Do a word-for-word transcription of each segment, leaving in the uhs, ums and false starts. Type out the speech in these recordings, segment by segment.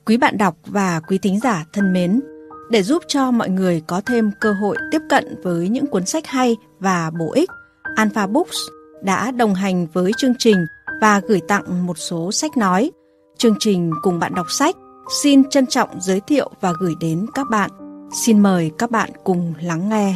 Quý bạn đọc và quý thính giả thân mến, để giúp cho mọi người có thêm cơ hội tiếp cận với những cuốn sách hay và bổ ích, Alpha Books đã đồng hành với chương trình và gửi tặng một số sách nói. Chương trình Cùng Bạn Đọc Sách xin trân trọng giới thiệu và gửi đến các bạn. Xin mời các bạn cùng lắng nghe.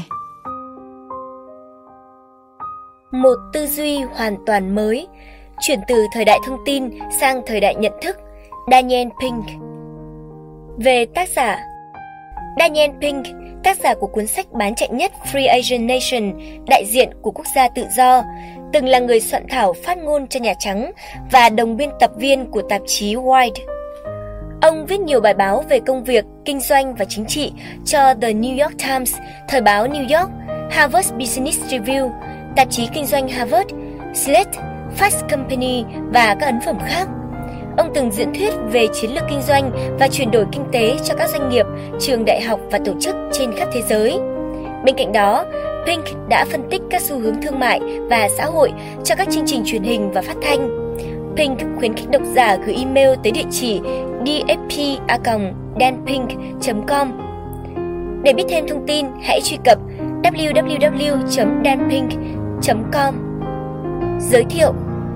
Một tư duy hoàn toàn mới, chuyển từ thời đại thông tin sang thời đại nhận thức. Daniel Pink. Về tác giả, Daniel Pink, tác giả của cuốn sách bán chạy nhất Free Asian Nation, đại diện của quốc gia tự do, từng là người soạn thảo phát ngôn cho Nhà Trắng và đồng biên tập viên của tạp chí Wired. Ông viết nhiều bài báo về công việc, kinh doanh và chính trị cho The New York Times, thời báo New York, Harvard Business Review, tạp chí kinh doanh Harvard, Slate, Fast Company và các ấn phẩm khác. Ông từng diễn thuyết về chiến lược kinh doanh và chuyển đổi kinh tế cho các doanh nghiệp, trường đại học và tổ chức trên khắp thế giới. Bên cạnh đó, Pink đã phân tích các xu hướng thương mại và xã hội cho các chương trình truyền hình và phát thanh. Pink khuyến khích độc giả gửi email tới địa chỉ d f p a còng dan pink chấm com. Để biết thêm thông tin, hãy truy cập w w w chấm dan pink chấm com. Giới thiệu.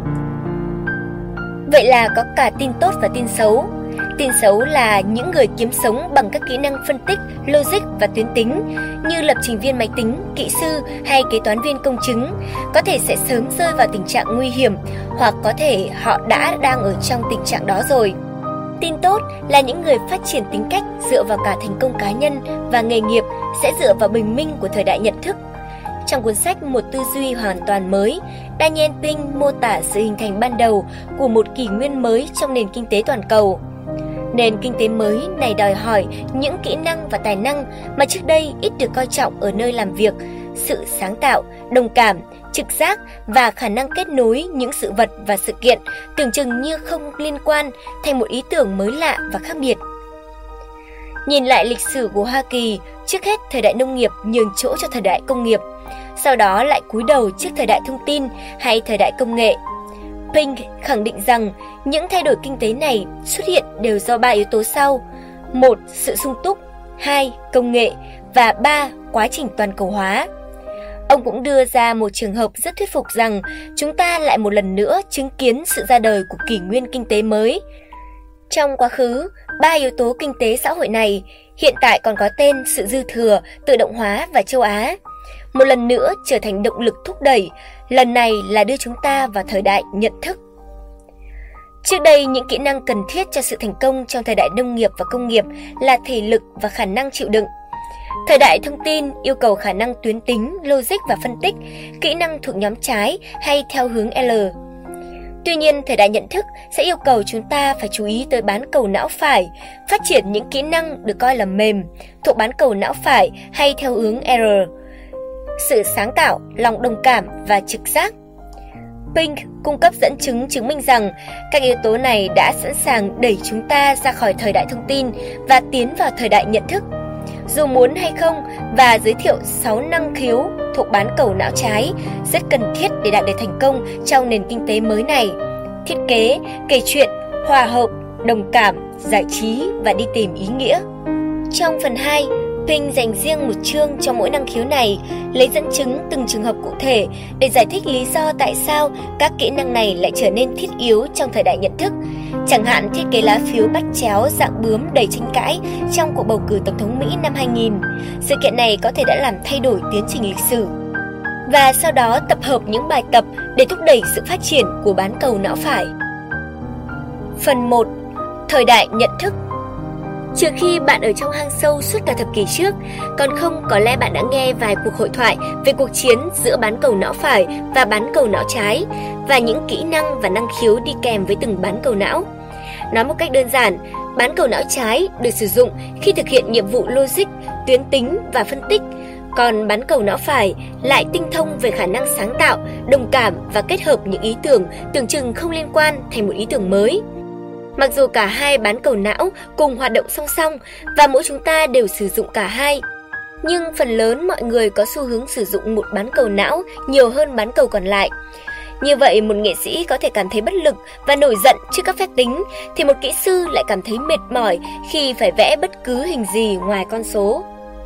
Vậy là có cả tin tốt và tin xấu. Tin xấu là những người kiếm sống bằng các kỹ năng phân tích, logic và tuyến tính như lập trình viên máy tính, kỹ sư hay kế toán viên công chứng có thể sẽ sớm rơi vào tình trạng nguy hiểm, hoặc có thể họ đã đang ở trong tình trạng đó rồi. Tin tốt là những người phát triển tính cách dựa vào cả thành công cá nhân và nghề nghiệp sẽ dựa vào bình minh của thời đại nhận thức. Trong cuốn sách Một tư duy hoàn toàn mới, Daniel Pink mô tả sự hình thành ban đầu của một kỷ nguyên mới trong nền kinh tế toàn cầu. Nền kinh tế mới này đòi hỏi những kỹ năng và tài năng mà trước đây ít được coi trọng ở nơi làm việc, sự sáng tạo, đồng cảm, trực giác và khả năng kết nối những sự vật và sự kiện tưởng chừng như không liên quan thành một ý tưởng mới lạ và khác biệt. Nhìn lại lịch sử của Hoa Kỳ, trước hết thời đại nông nghiệp nhường chỗ cho thời đại công nghiệp, sau đó lại cúi đầu trước thời đại thông tin hay thời đại công nghệ. Pink khẳng định rằng những thay đổi kinh tế này xuất hiện đều do ba yếu tố sau: một, sự sung túc; hai, công nghệ; và ba, quá trình toàn cầu hóa. Ông cũng đưa ra một trường hợp rất thuyết phục rằng chúng ta lại một lần nữa chứng kiến sự ra đời của kỷ nguyên kinh tế mới. Trong quá khứ, ba yếu tố kinh tế xã hội này hiện tại còn có tên sự dư thừa, tự động hóa và châu Á, một lần nữa trở thành động lực thúc đẩy, lần này là đưa chúng ta vào thời đại nhận thức. Trước đây, những kỹ năng cần thiết cho sự thành công trong thời đại nông nghiệp và công nghiệp là thể lực và khả năng chịu đựng. Thời đại thông tin yêu cầu khả năng tuyến tính, logic và phân tích, kỹ năng thuộc nhóm trái hay theo hướng L. Tuy nhiên, thời đại nhận thức sẽ yêu cầu chúng ta phải chú ý tới bán cầu não phải, phát triển những kỹ năng được coi là mềm, thuộc bán cầu não phải hay theo hướng R. Sự sáng tạo, lòng đồng cảm và trực giác. Pink cung cấp dẫn chứng chứng minh rằng các yếu tố này đã sẵn sàng đẩy chúng ta ra khỏi thời đại thông tin và tiến vào thời đại nhận thức, dù muốn hay không, và giới thiệu sáu năng khiếu thuộc bán cầu não trái rất cần thiết để đạt được thành công trong nền kinh tế mới này: thiết kế, kể chuyện, hòa hợp, đồng cảm, giải trí và đi tìm ý nghĩa. Trong phần hai, Pink dành riêng một chương cho mỗi năng khiếu này, lấy dẫn chứng từng trường hợp cụ thể để giải thích lý do tại sao các kỹ năng này lại trở nên thiết yếu trong thời đại nhận thức. Chẳng hạn thiết kế lá phiếu bắt chéo dạng bướm đầy tranh cãi trong cuộc bầu cử tổng thống Mỹ năm hai nghìn. Sự kiện này có thể đã làm thay đổi tiến trình lịch sử. Và sau đó tập hợp những bài tập để thúc đẩy sự phát triển của bán cầu não phải. Phần một. Thời đại nhận thức. Trừ khi bạn ở trong hang sâu suốt cả thập kỷ trước, còn không có lẽ bạn đã nghe vài cuộc hội thoại về cuộc chiến giữa bán cầu não phải và bán cầu não trái và những kỹ năng và năng khiếu đi kèm với từng bán cầu não. Nói một cách đơn giản, bán cầu não trái được sử dụng khi thực hiện nhiệm vụ logic, tuyến tính và phân tích, còn bán cầu não phải lại tinh thông về khả năng sáng tạo, đồng cảm và kết hợp những ý tưởng tưởng chừng không liên quan thành một ý tưởng mới. Mặc dù cả hai bán cầu não cùng hoạt động song song và mỗi chúng ta đều sử dụng cả hai, nhưng phần lớn mọi người có xu hướng sử dụng một bán cầu não nhiều hơn bán cầu còn lại. Như vậy, một nghệ sĩ có thể cảm thấy bất lực và nổi giận trước các phép tính, thì một kỹ sư lại cảm thấy mệt mỏi khi phải vẽ bất cứ hình gì ngoài con số.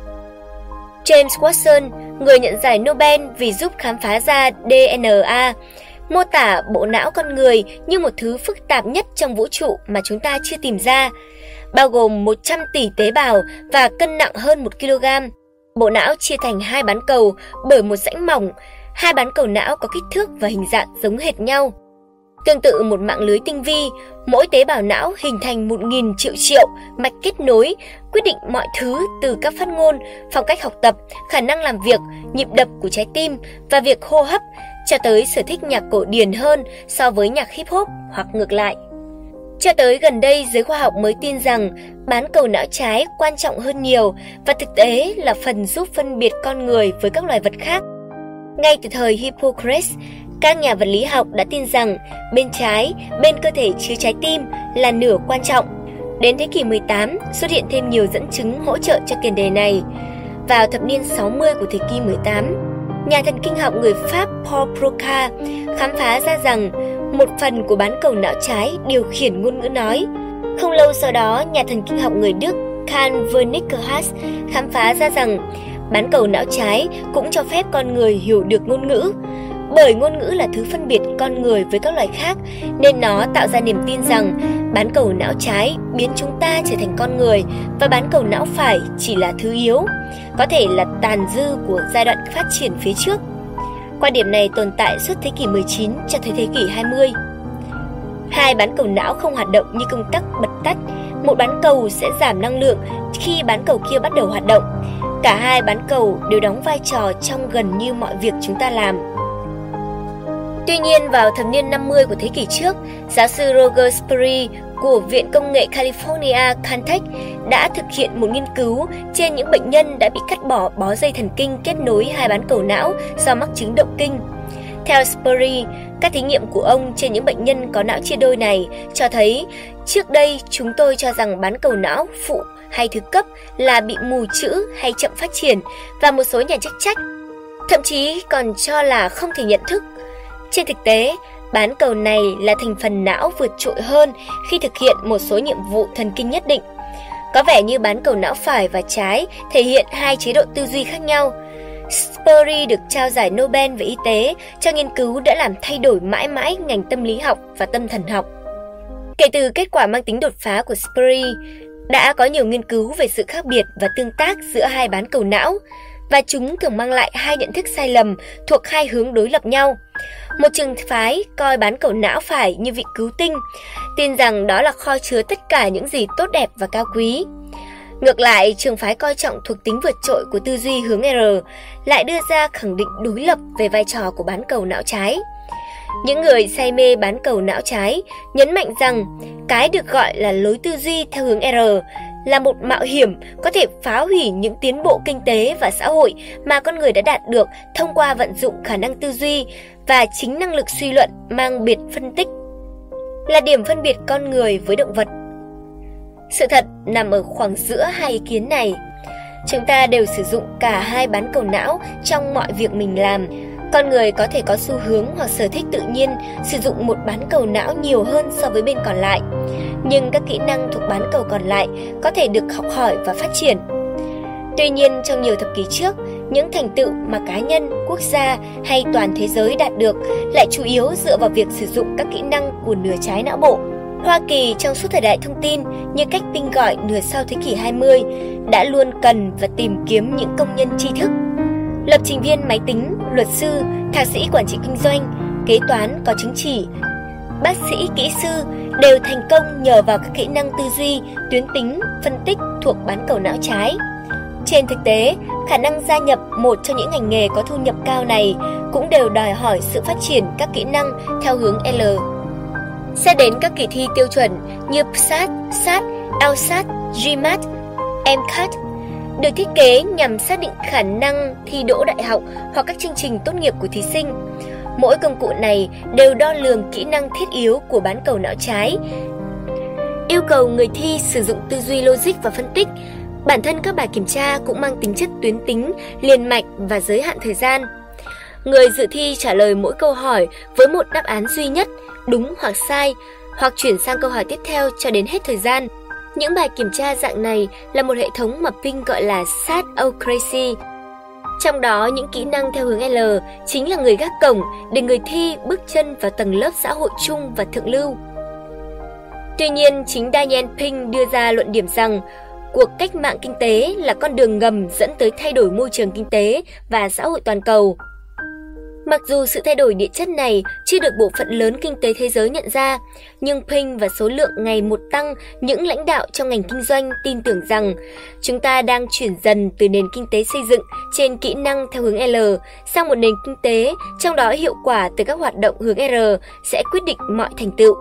James Watson, người nhận giải Nobel vì giúp khám phá ra đê en a, mô tả bộ não con người như một thứ phức tạp nhất trong vũ trụ mà chúng ta chưa tìm ra, bao gồm một trăm tỷ tế bào và cân nặng hơn một ki lô gam. Bộ não chia thành hai bán cầu bởi một rãnh mỏng. Hai bán cầu não có kích thước và hình dạng giống hệt nhau. Tương tự một mạng lưới tinh vi, mỗi tế bào não hình thành một nghìn triệu triệu mạch kết nối, quyết định mọi thứ từ các phát ngôn, phong cách học tập, khả năng làm việc, nhịp đập của trái tim và việc hô hấp, cho tới sở thích nhạc cổ điển hơn so với nhạc hip hop hoặc ngược lại. Cho tới gần đây, giới khoa học mới tin rằng bán cầu não trái quan trọng hơn nhiều và thực tế là phần giúp phân biệt con người với các loài vật khác. Ngay từ thời Hippocrates, các nhà vật lý học đã tin rằng bên trái, bên cơ thể chứa trái tim là nửa quan trọng. Đến thế kỷ mười tám, xuất hiện thêm nhiều dẫn chứng hỗ trợ cho tiền đề này. Vào thập niên sáu mươi của thế kỷ mười tám, nhà thần kinh học người Pháp Paul Broca khám phá ra rằng một phần của bán cầu não trái điều khiển ngôn ngữ nói. Không lâu sau đó, nhà thần kinh học người Đức Karl Wernicke khám phá ra rằng bán cầu não trái cũng cho phép con người hiểu được ngôn ngữ. Bởi ngôn ngữ là thứ phân biệt con người với các loài khác, nên nó tạo ra niềm tin rằng bán cầu não trái biến chúng ta trở thành con người và bán cầu não phải chỉ là thứ yếu, có thể là tàn dư của giai đoạn phát triển phía trước. Quan điểm này tồn tại suốt thế kỷ mười chín cho tới thế kỷ hai mươi. Hai bán cầu não không hoạt động như công tắc bật tắt, một bán cầu sẽ giảm năng lượng khi bán cầu kia bắt đầu hoạt động. Cả hai bán cầu đều đóng vai trò trong gần như mọi việc chúng ta làm. Tuy nhiên, vào thập niên năm mươi của thế kỷ trước, giáo sư Roger Sperry của Viện Công nghệ California Caltech đã thực hiện một nghiên cứu trên những bệnh nhân đã bị cắt bỏ bó dây thần kinh kết nối hai bán cầu não do mắc chứng động kinh. Theo Sperry, các thí nghiệm của ông trên những bệnh nhân có não chia đôi này cho thấy trước đây chúng tôi cho rằng bán cầu não phụ hay thứ cấp là bị mù chữ hay chậm phát triển, và một số nhà chức trách thậm chí còn cho là không thể nhận thức. Trên thực tế, bán cầu này là thành phần não vượt trội hơn khi thực hiện một số nhiệm vụ thần kinh nhất định. Có vẻ như bán cầu não phải và trái thể hiện hai chế độ tư duy khác nhau. Sperry được trao giải Nobel về y tế cho nghiên cứu đã làm thay đổi mãi mãi ngành tâm lý học và tâm thần học. Kể từ kết quả mang tính đột phá của Sperry, đã có nhiều nghiên cứu về sự khác biệt và tương tác giữa hai bán cầu não, và chúng thường mang lại hai nhận thức sai lầm thuộc hai hướng đối lập nhau. Một trường phái coi bán cầu não phải như vị cứu tinh, tin rằng đó là kho chứa tất cả những gì tốt đẹp và cao quý. Ngược lại, trường phái coi trọng thuộc tính vượt trội của tư duy hướng R lại đưa ra khẳng định đối lập về vai trò của bán cầu não trái. Những người say mê bán cầu não trái nhấn mạnh rằng cái được gọi là lối tư duy theo hướng R là một mạo hiểm có thể phá hủy những tiến bộ kinh tế và xã hội mà con người đã đạt được thông qua vận dụng khả năng tư duy và chính năng lực suy luận mang biệt phân tích, là điểm phân biệt con người với động vật. Sự thật nằm ở khoảng giữa hai ý kiến này. Chúng ta đều sử dụng cả hai bán cầu não trong mọi việc mình làm. Con người có thể có xu hướng hoặc sở thích tự nhiên sử dụng một bán cầu não nhiều hơn so với bên còn lại, nhưng các kỹ năng thuộc bán cầu còn lại có thể được học hỏi và phát triển. Tuy nhiên, trong nhiều thập kỷ trước, những thành tựu mà cá nhân, quốc gia hay toàn thế giới đạt được lại chủ yếu dựa vào việc sử dụng các kỹ năng của nửa trái não bộ. Hoa Kỳ trong suốt thời đại thông tin, như cách tinh gọi nửa sau thế kỷ hai mươi, đã luôn cần và tìm kiếm những công nhân tri thức. Lập trình viên máy tính, luật sư, thạc sĩ quản trị kinh doanh, kế toán có chứng chỉ, bác sĩ, kỹ sư đều thành công nhờ vào các kỹ năng tư duy, tuyến tính, phân tích thuộc bán cầu não trái. Trên thực tế, khả năng gia nhập một trong những ngành nghề có thu nhập cao này cũng đều đòi hỏi sự phát triển các kỹ năng theo hướng L. Xét đến các kỳ thi tiêu chuẩn như psat, sat, LSAT, GMAT, MCAT được thiết kế nhằm xác định khả năng thi đỗ đại học hoặc các chương trình tốt nghiệp của thí sinh. Mỗi công cụ này đều đo lường kỹ năng thiết yếu của bán cầu não trái, yêu cầu người thi sử dụng tư duy logic và phân tích. Bản thân các bài kiểm tra cũng mang tính chất tuyến tính, liền mạch và giới hạn thời gian. Người dự thi trả lời mỗi câu hỏi với một đáp án duy nhất, đúng hoặc sai, hoặc chuyển sang câu hỏi tiếp theo cho đến hết thời gian. Những bài kiểm tra dạng này là một hệ thống mà Pink gọi là Sat-ocracy. Trong đó, những kỹ năng theo hướng L chính là người gác cổng để người thi bước chân vào tầng lớp xã hội chung và thượng lưu. Tuy nhiên, chính Daniel Pink đưa ra luận điểm rằng cuộc cách mạng kinh tế là con đường ngầm dẫn tới thay đổi môi trường kinh tế và xã hội toàn cầu. Mặc dù sự thay đổi địa chất này chưa được bộ phận lớn kinh tế thế giới nhận ra, nhưng Pink và số lượng ngày một tăng những lãnh đạo trong ngành kinh doanh tin tưởng rằng chúng ta đang chuyển dần từ nền kinh tế xây dựng trên kỹ năng theo hướng L sang một nền kinh tế trong đó hiệu quả từ các hoạt động hướng R sẽ quyết định mọi thành tựu.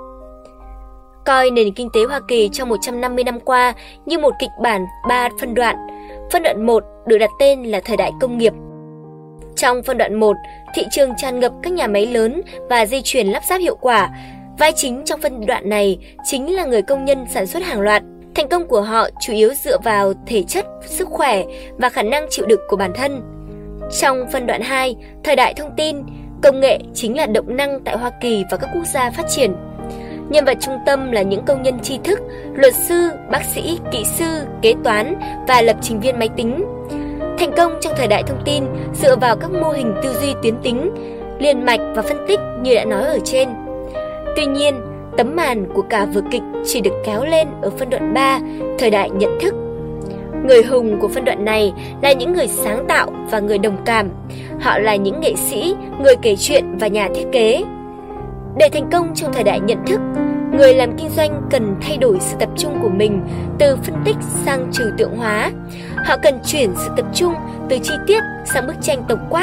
Coi nền kinh tế Hoa Kỳ trong một trăm năm mươi năm qua như một kịch bản ba phân đoạn. Phân đoạn một được đặt tên là thời đại công nghiệp. Trong phân đoạn một, thị trường tràn ngập các nhà máy lớn và dây chuyền lắp ráp hiệu quả. Vai chính trong phân đoạn này chính là người công nhân sản xuất hàng loạt. Thành công của họ chủ yếu dựa vào thể chất, sức khỏe và khả năng chịu đựng của bản thân. Trong phân đoạn hai, thời đại thông tin, công nghệ chính là động năng tại Hoa Kỳ và các quốc gia phát triển. Nhân vật trung tâm là những công nhân tri thức, luật sư, bác sĩ, kỹ sư, kế toán và lập trình viên máy tính. Thành công trong thời đại thông tin dựa vào các mô hình tư duy tuyến tính, liền mạch và phân tích như đã nói ở trên. Tuy nhiên, tấm màn của cả vở kịch chỉ được kéo lên ở phân đoạn ba, thời đại nhận thức. Người hùng của phân đoạn này là những người sáng tạo và người đồng cảm. Họ là những nghệ sĩ, người kể chuyện và nhà thiết kế. Để thành công trong thời đại nhận thức, người làm kinh doanh cần thay đổi sự tập trung của mình từ phân tích sang trừu tượng hóa. Họ cần chuyển sự tập trung từ chi tiết sang bức tranh tổng quát.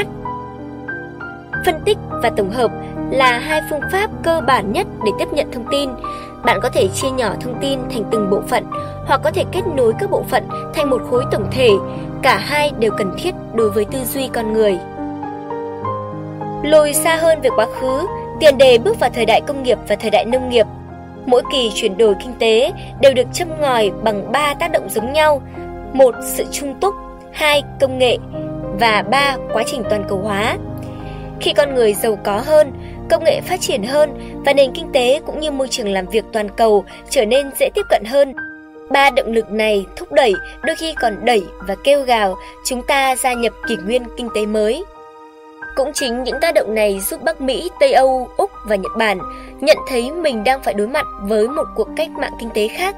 Phân tích và tổng hợp là hai phương pháp cơ bản nhất để tiếp nhận thông tin. Bạn có thể chia nhỏ thông tin thành từng bộ phận hoặc có thể kết nối các bộ phận thành một khối tổng thể. Cả hai đều cần thiết đối với tư duy con người. Lùi xa hơn về quá khứ, tiền đề bước vào thời đại công nghiệp và thời đại nông nghiệp. Mỗi kỳ chuyển đổi kinh tế đều được châm ngòi bằng ba tác động giống nhau. Một, sự trung túc, hai, công nghệ và ba, quá trình toàn cầu hóa. Khi con người giàu có hơn, công nghệ phát triển hơn và nền kinh tế cũng như môi trường làm việc toàn cầu trở nên dễ tiếp cận hơn. Ba động lực này thúc đẩy, đôi khi còn đẩy và kêu gào chúng ta gia nhập kỷ nguyên kinh tế mới. Cũng chính những tác động này giúp Bắc Mỹ, Tây Âu, Úc và Nhật Bản nhận thấy mình đang phải đối mặt với một cuộc cách mạng kinh tế khác.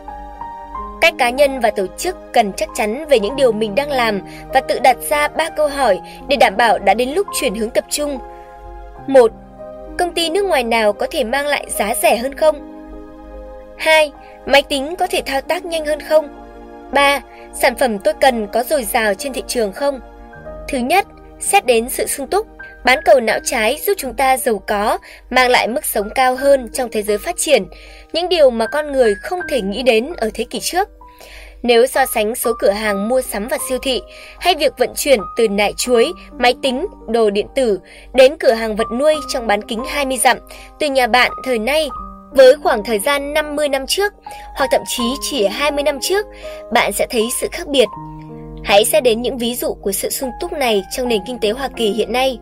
Các cá nhân và tổ chức cần chắc chắn về những điều mình đang làm và tự đặt ra ba câu hỏi để đảm bảo đã đến lúc chuyển hướng tập trung. Một, công ty nước ngoài nào có thể mang lại giá rẻ hơn không? Hai, máy tính có thể thao tác nhanh hơn không? Ba, sản phẩm tôi cần có dồi dào trên thị trường không? Thứ nhất, xét đến sự sung túc, bán cầu não trái giúp chúng ta giàu có, mang lại mức sống cao hơn trong thế giới phát triển, những điều mà con người không thể nghĩ đến ở thế kỷ trước. Nếu so sánh số cửa hàng mua sắm và siêu thị, hay việc vận chuyển từ nải chuối, máy tính, đồ điện tử đến cửa hàng vật nuôi trong bán kính hai mươi dặm từ nhà bạn thời nay, với khoảng thời gian năm mươi năm trước, hoặc thậm chí chỉ hai mươi năm trước, bạn sẽ thấy sự khác biệt. Hãy xét đến những ví dụ của sự sung túc này trong nền kinh tế Hoa Kỳ hiện nay.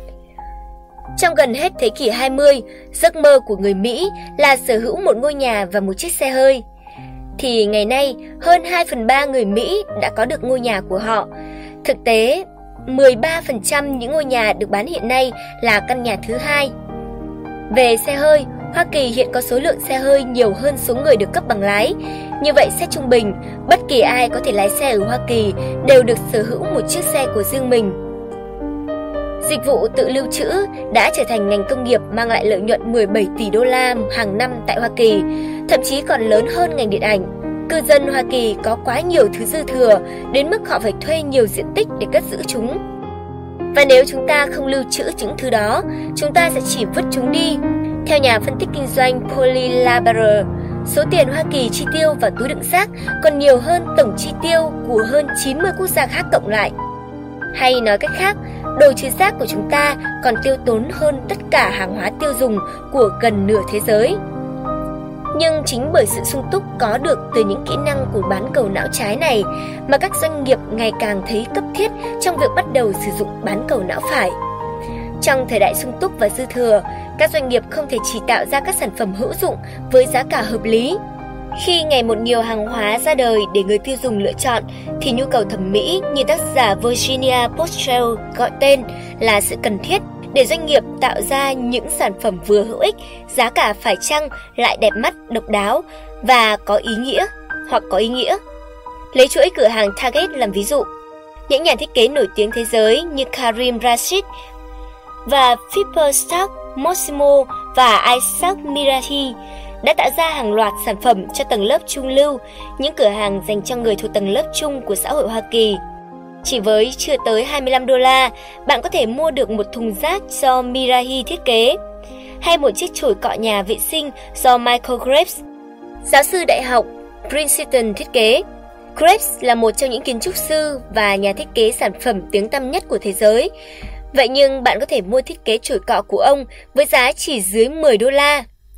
Trong gần hết thế kỷ hai mươi, giấc mơ của người Mỹ là sở hữu một ngôi nhà và một chiếc xe hơi. Thì ngày nay, hơn hai phần ba người Mỹ đã có được ngôi nhà của họ. Thực tế, mười ba phần trăm những ngôi nhà được bán hiện nay là căn nhà thứ hai. Về xe hơi, Hoa Kỳ hiện có số lượng xe hơi nhiều hơn số người được cấp bằng lái. Như vậy, xét trung bình, bất kỳ ai có thể lái xe ở Hoa Kỳ đều được sở hữu một chiếc xe của riêng mình. Dịch vụ tự lưu trữ đã trở thành ngành công nghiệp mang lại lợi nhuận mười bảy tỷ đô la hàng năm tại Hoa Kỳ, thậm chí còn lớn hơn ngành điện ảnh. Cư dân Hoa Kỳ có quá nhiều thứ dư thừa đến mức họ phải thuê nhiều diện tích để cất giữ chúng. Và nếu chúng ta không lưu trữ những thứ đó, chúng ta sẽ chỉ vứt chúng đi. Theo nhà phân tích kinh doanh Polly Labarer, số tiền Hoa Kỳ chi tiêu vào túi đựng rác còn nhiều hơn tổng chi tiêu của hơn chín mươi quốc gia khác cộng lại. Hay nói cách khác, đồ trừ rác của chúng ta còn tiêu tốn hơn tất cả hàng hóa tiêu dùng của gần nửa thế giới. Nhưng chính bởi sự sung túc có được từ những kỹ năng của bán cầu não trái này mà các doanh nghiệp ngày càng thấy cấp thiết trong việc bắt đầu sử dụng bán cầu não phải. Trong thời đại sung túc và dư thừa, các doanh nghiệp không thể chỉ tạo ra các sản phẩm hữu dụng với giá cả hợp lý. Khi ngày một nhiều hàng hóa ra đời để người tiêu dùng lựa chọn, thì nhu cầu thẩm mỹ như tác giả Virginia Postrel gọi tên là sự cần thiết để doanh nghiệp tạo ra những sản phẩm vừa hữu ích, giá cả phải chăng, lại đẹp mắt, độc đáo và có ý nghĩa hoặc có ý nghĩa. Lấy chuỗi cửa hàng Target làm ví dụ, những nhà thiết kế nổi tiếng thế giới như Karim Rashid và Philippe Starck, Mossimo và Isaac Miraty đã tạo ra hàng loạt sản phẩm cho tầng lớp trung lưu, những cửa hàng dành cho người thuộc tầng lớp trung của xã hội Hoa Kỳ. Chỉ với chưa tới hai mươi lăm đô la, bạn có thể mua được một thùng rác do Miraty thiết kế, hay một chiếc chổi cọ nhà vệ sinh do Michael Graves, giáo sư đại học Princeton thiết kế. Graves là một trong những kiến trúc sư và nhà thiết kế sản phẩm tiếng tăm nhất của thế giới. Vậy nhưng bạn có thể mua thiết kế chổi cọ của ông với giá chỉ dưới mười đô la.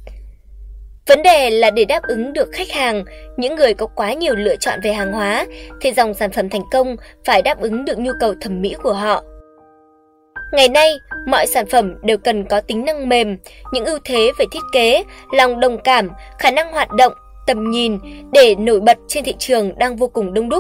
Vấn đề là để đáp ứng được khách hàng, những người có quá nhiều lựa chọn về hàng hóa, thì dòng sản phẩm thành công phải đáp ứng được nhu cầu thẩm mỹ của họ. Ngày nay, mọi sản phẩm đều cần có tính năng mềm, những ưu thế về thiết kế, lòng đồng cảm, khả năng hoạt động, tầm nhìn để nổi bật trên thị trường đang vô cùng đông đúc.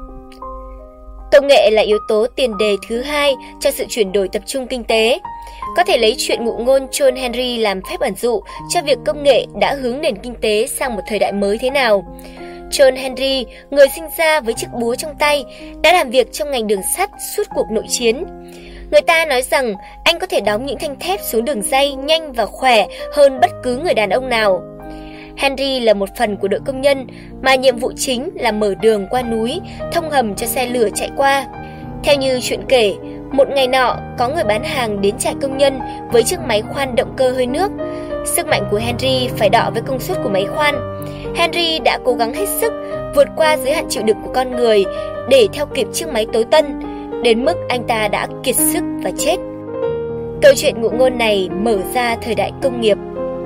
Công nghệ là yếu tố tiền đề thứ hai cho sự chuyển đổi tập trung kinh tế. Có thể lấy chuyện ngụ ngôn John Henry làm phép ẩn dụ cho việc công nghệ đã hướng nền kinh tế sang một thời đại mới thế nào. John Henry, người sinh ra với chiếc búa trong tay, đã làm việc trong ngành đường sắt suốt cuộc nội chiến. Người ta nói rằng anh có thể đóng những thanh thép xuống đường ray nhanh và khỏe hơn bất cứ người đàn ông nào. Henry là một phần của đội công nhân mà nhiệm vụ chính là mở đường qua núi, thông hầm cho xe lửa chạy qua. Theo như chuyện kể, một ngày nọ có người bán hàng đến trại công nhân với chiếc máy khoan động cơ hơi nước. Sức mạnh của Henry phải đọ với công suất của máy khoan. Henry đã cố gắng hết sức vượt qua giới hạn chịu đựng của con người để theo kịp chiếc máy tối tân, đến mức anh ta đã kiệt sức và chết. Câu chuyện ngụ ngôn này mở ra thời đại công nghiệp.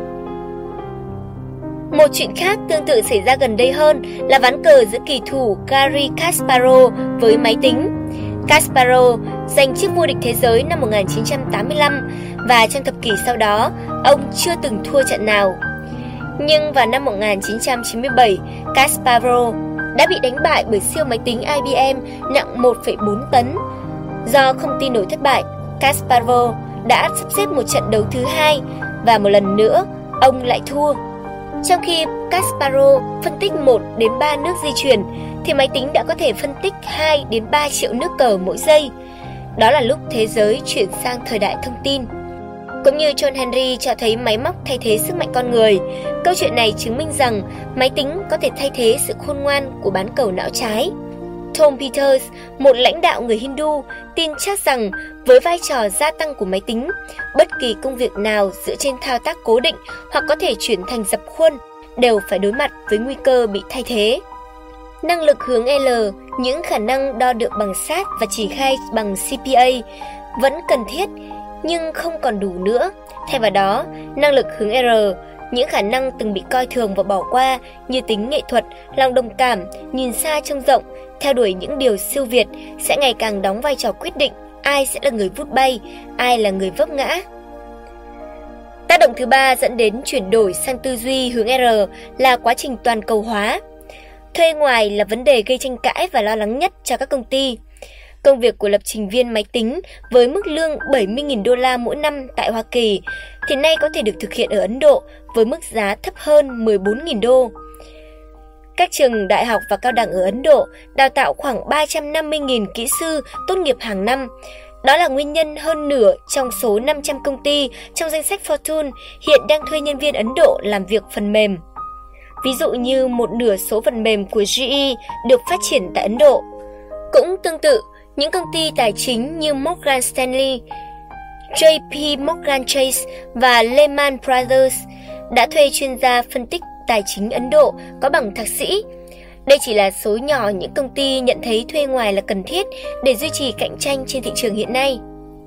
Một chuyện khác tương tự xảy ra gần đây hơn là ván cờ giữa kỳ thủ Garry Kasparov với máy tính. Kasparov giành chức vô địch thế giới năm một nghìn chín trăm tám mươi lăm và trong thập kỷ sau đó, ông chưa từng thua trận nào. Nhưng vào năm một nghìn chín trăm chín mươi bảy, Kasparov đã bị đánh bại bởi siêu máy tính I B M nặng một phẩy bốn tấn. Do không tin nổi thất bại, Kasparov đã sắp xếp một trận đấu thứ hai và một lần nữa, ông lại thua. Trong khi Kasparov phân tích một đến ba nước di chuyển, thì máy tính đã có thể phân tích hai đến ba triệu nước cờ mỗi giây. Đó là lúc thế giới chuyển sang thời đại thông tin. Cũng như John Henry cho thấy máy móc thay thế sức mạnh con người, câu chuyện này chứng minh rằng máy tính có thể thay thế sự khôn ngoan của bán cầu não trái. Tom Peters, một lãnh đạo người Hindu, tin chắc rằng với vai trò gia tăng của máy tính, bất kỳ công việc nào dựa trên thao tác cố định hoặc có thể chuyển thành dập khuôn đều phải đối mặt với nguy cơ bị thay thế. Năng lực hướng L, những khả năng đo được bằng sát và chỉ khai bằng C P A vẫn cần thiết nhưng không còn đủ nữa. Thay vào đó, năng lực hướng R, những khả năng từng bị coi thường và bỏ qua như tính nghệ thuật, lòng đồng cảm, nhìn xa trông rộng, theo đuổi những điều siêu việt sẽ ngày càng đóng vai trò quyết định ai sẽ là người vút bay, ai là người vấp ngã. Tác động thứ ba dẫn đến chuyển đổi sang tư duy hướng R là quá trình toàn cầu hóa. Thuê ngoài là vấn đề gây tranh cãi và lo lắng nhất cho các công ty. Công việc của lập trình viên máy tính với mức lương bảy mươi nghìn đô la mỗi năm tại Hoa Kỳ thì nay có thể được thực hiện ở Ấn Độ với mức giá thấp hơn mười bốn nghìn đô. Các trường đại học và cao đẳng ở Ấn Độ đào tạo khoảng ba trăm năm mươi nghìn kỹ sư tốt nghiệp hàng năm. Đó là nguyên nhân hơn nửa trong số năm trăm công ty trong danh sách Fortune hiện đang thuê nhân viên Ấn Độ làm việc phần mềm. Ví dụ như một nửa số phần mềm của G E được phát triển tại Ấn Độ. Cũng tương tự, những công ty tài chính như Morgan Stanley, J P Morgan Chase và Lehman Brothers đã thuê chuyên gia phân tích tài chính Ấn Độ có bằng thạc sĩ. Đây chỉ là số nhỏ những công ty nhận thấy thuê ngoài là cần thiết để duy trì cạnh tranh trên thị trường hiện nay.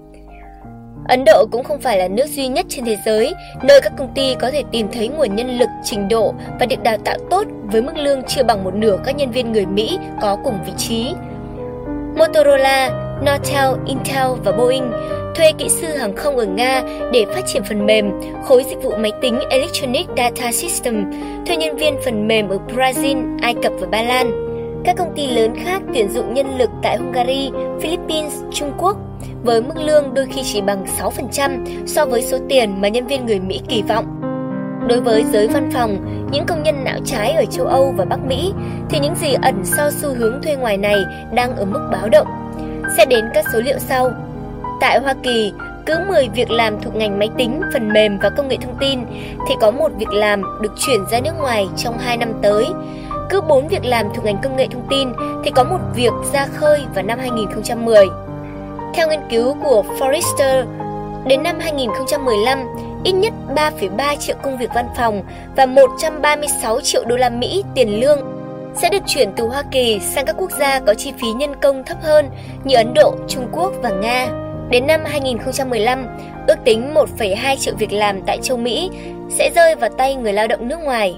Ấn Độ cũng không phải là nước duy nhất trên thế giới nơi các công ty có thể tìm thấy nguồn nhân lực trình độ và được đào tạo tốt với mức lương chưa bằng một nửa các nhân viên người Mỹ có cùng vị trí. Motorola, Nortel, Intel và Boeing thuê kỹ sư hàng không ở Nga để phát triển phần mềm, khối dịch vụ máy tính Electronic Data System, thuê nhân viên phần mềm ở Brazil, Ai Cập và Ba Lan. Các công ty lớn khác tuyển dụng nhân lực tại Hungary, Philippines, Trung Quốc, với mức lương đôi khi chỉ bằng sáu phần trăm so với số tiền mà nhân viên người Mỹ kỳ vọng. Đối với giới văn phòng, những công nhân não trái ở châu Âu và Bắc Mỹ, thì những gì ẩn sau xu hướng thuê ngoài này đang ở mức báo động. Sẽ đến các số liệu sau. Tại Hoa Kỳ, cứ mười việc làm thuộc ngành máy tính, phần mềm và công nghệ thông tin thì có một việc làm được chuyển ra nước ngoài trong hai năm tới. Cứ bốn việc làm thuộc ngành công nghệ thông tin thì có một việc ra khơi vào năm hai nghìn không trăm mười. Theo nghiên cứu của Forrester, đến năm hai nghìn không trăm mười lăm, ít nhất ba phẩy ba triệu công việc văn phòng và một trăm ba mươi sáu triệu đô la Mỹ tiền lương sẽ được chuyển từ Hoa Kỳ sang các quốc gia có chi phí nhân công thấp hơn như Ấn Độ, Trung Quốc và Nga. Đến năm hai nghìn không trăm mười lăm, ước tính một phẩy hai triệu việc làm tại châu Mỹ sẽ rơi vào tay người lao động nước ngoài.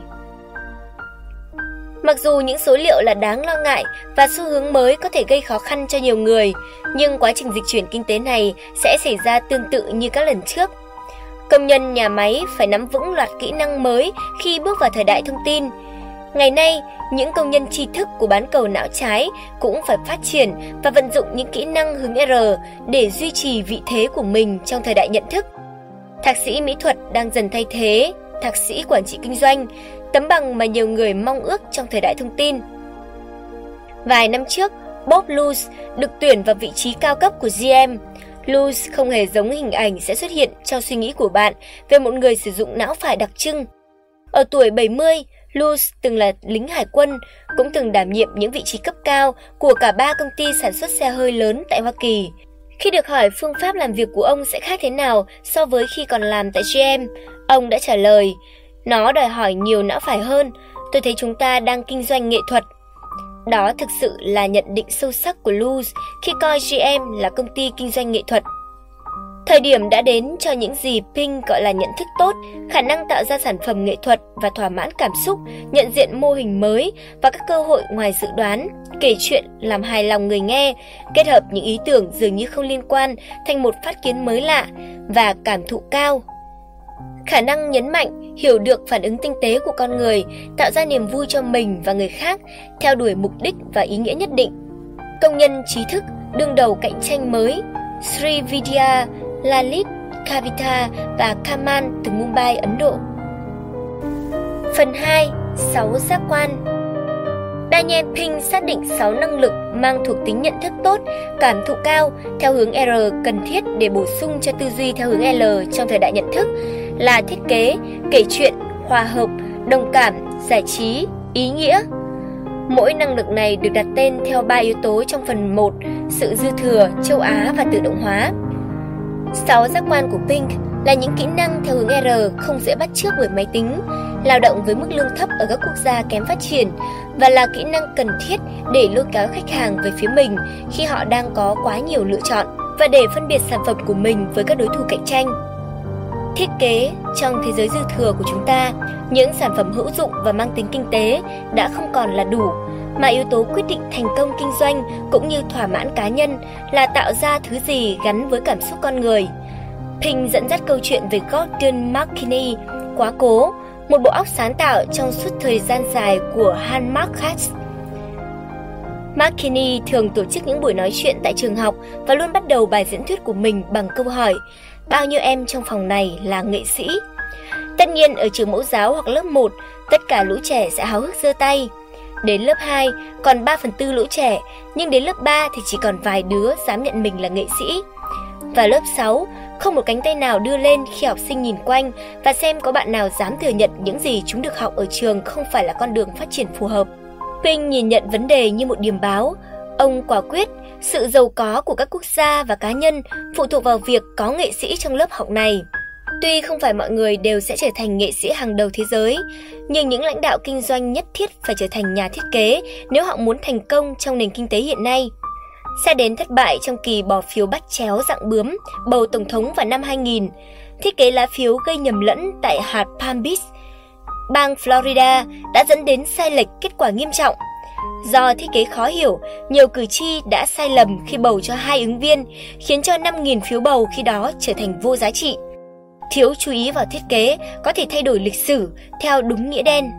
Mặc dù những số liệu là đáng lo ngại và xu hướng mới có thể gây khó khăn cho nhiều người, nhưng quá trình dịch chuyển kinh tế này sẽ xảy ra tương tự như các lần trước. Công nhân nhà máy phải nắm vững loạt kỹ năng mới khi bước vào thời đại thông tin. Ngày nay, những công nhân tri thức của bán cầu não trái cũng phải phát triển và vận dụng những kỹ năng hướng R để duy trì vị thế của mình trong thời đại nhận thức. Thạc sĩ mỹ thuật đang dần thay thế thạc sĩ quản trị kinh doanh, tấm bằng mà nhiều người mong ước trong thời đại thông tin. Vài năm trước, Bob Luz được tuyển vào vị trí cao cấp của G M. Luz không hề giống hình ảnh sẽ xuất hiện trong suy nghĩ của bạn về một người sử dụng não phải đặc trưng. Ở tuổi bảy mươi, Luz từng là lính hải quân, cũng từng đảm nhiệm những vị trí cấp cao của cả ba công ty sản xuất xe hơi lớn tại Hoa Kỳ. Khi được hỏi phương pháp làm việc của ông sẽ khác thế nào so với khi còn làm tại G M, ông đã trả lời, nó đòi hỏi nhiều não phải hơn, tôi thấy chúng ta đang kinh doanh nghệ thuật. Đó thực sự là nhận định sâu sắc của Luz khi coi G M là công ty kinh doanh nghệ thuật. Thời điểm đã đến cho những gì Pink gọi là nhận thức tốt, khả năng tạo ra sản phẩm nghệ thuật và thỏa mãn cảm xúc, nhận diện mô hình mới và các cơ hội ngoài dự đoán, kể chuyện làm hài lòng người nghe, kết hợp những ý tưởng dường như không liên quan thành một phát kiến mới lạ và cảm thụ cao. Khả năng nhấn mạnh, hiểu được phản ứng tinh tế của con người, tạo ra niềm vui cho mình và người khác, theo đuổi mục đích và ý nghĩa nhất định. Công nhân trí thức đương đầu cạnh tranh mới, Srividya, Lalit, Kavita và Kaman từ Mumbai, Ấn Độ. Phần hai. sáu giác quan. Daniel Pink xác định sáu năng lực mang thuộc tính nhận thức tốt, cảm thụ cao theo hướng R cần thiết để bổ sung cho tư duy theo hướng L trong thời đại nhận thức là thiết kế, kể chuyện, hòa hợp, đồng cảm, giải trí, ý nghĩa. Mỗi năng lực này được đặt tên theo ba yếu tố trong phần một, sự dư thừa, châu Á và tự động hóa. Sáu giác quan của Pink là những kỹ năng theo hướng R không dễ bắt chước bởi máy tính, lao động với mức lương thấp ở các quốc gia kém phát triển và là kỹ năng cần thiết để lôi kéo khách hàng về phía mình khi họ đang có quá nhiều lựa chọn và để phân biệt sản phẩm của mình với các đối thủ cạnh tranh. Thiết kế. Trong thế giới dư thừa của chúng ta, những sản phẩm hữu dụng và mang tính kinh tế đã không còn là đủ, mà yếu tố quyết định thành công kinh doanh cũng như thỏa mãn cá nhân là tạo ra thứ gì gắn với cảm xúc con người. Pink dẫn dắt câu chuyện về Gordon McKinney, quá cố, một bộ óc sáng tạo trong suốt thời gian dài của Han Marcus. McKinney thường tổ chức những buổi nói chuyện tại trường học và luôn bắt đầu bài diễn thuyết của mình bằng câu hỏi: bao nhiêu em trong phòng này là nghệ sĩ? Tất nhiên ở trường mẫu giáo hoặc lớp một, tất cả lũ trẻ sẽ háo hức giơ tay. Đến lớp hai, còn ba phần tư lũ trẻ, nhưng đến lớp ba thì chỉ còn vài đứa dám nhận mình là nghệ sĩ. Và lớp sáu, không một cánh tay nào đưa lên khi học sinh nhìn quanh và xem có bạn nào dám thừa nhận những gì chúng được học ở trường không phải là con đường phát triển phù hợp. Pink nhìn nhận vấn đề như một điềm báo. Ông quả quyết, sự giàu có của các quốc gia và cá nhân phụ thuộc vào việc có nghệ sĩ trong lớp học này. Tuy không phải mọi người đều sẽ trở thành nghệ sĩ hàng đầu thế giới, nhưng những lãnh đạo kinh doanh nhất thiết phải trở thành nhà thiết kế nếu họ muốn thành công trong nền kinh tế hiện nay. Sẽ đến thất bại trong kỳ bỏ phiếu bắt chéo dạng bướm bầu tổng thống vào năm hai nghìn. Thiết kế lá phiếu gây nhầm lẫn tại hạt Palm Beach, bang Florida đã dẫn đến sai lệch kết quả nghiêm trọng. Do thiết kế khó hiểu, nhiều cử tri đã sai lầm khi bầu cho hai ứng viên, khiến cho năm nghìn phiếu bầu khi đó trở thành vô giá trị. Thiếu chú ý vào thiết kế có thể thay đổi lịch sử theo đúng nghĩa đen.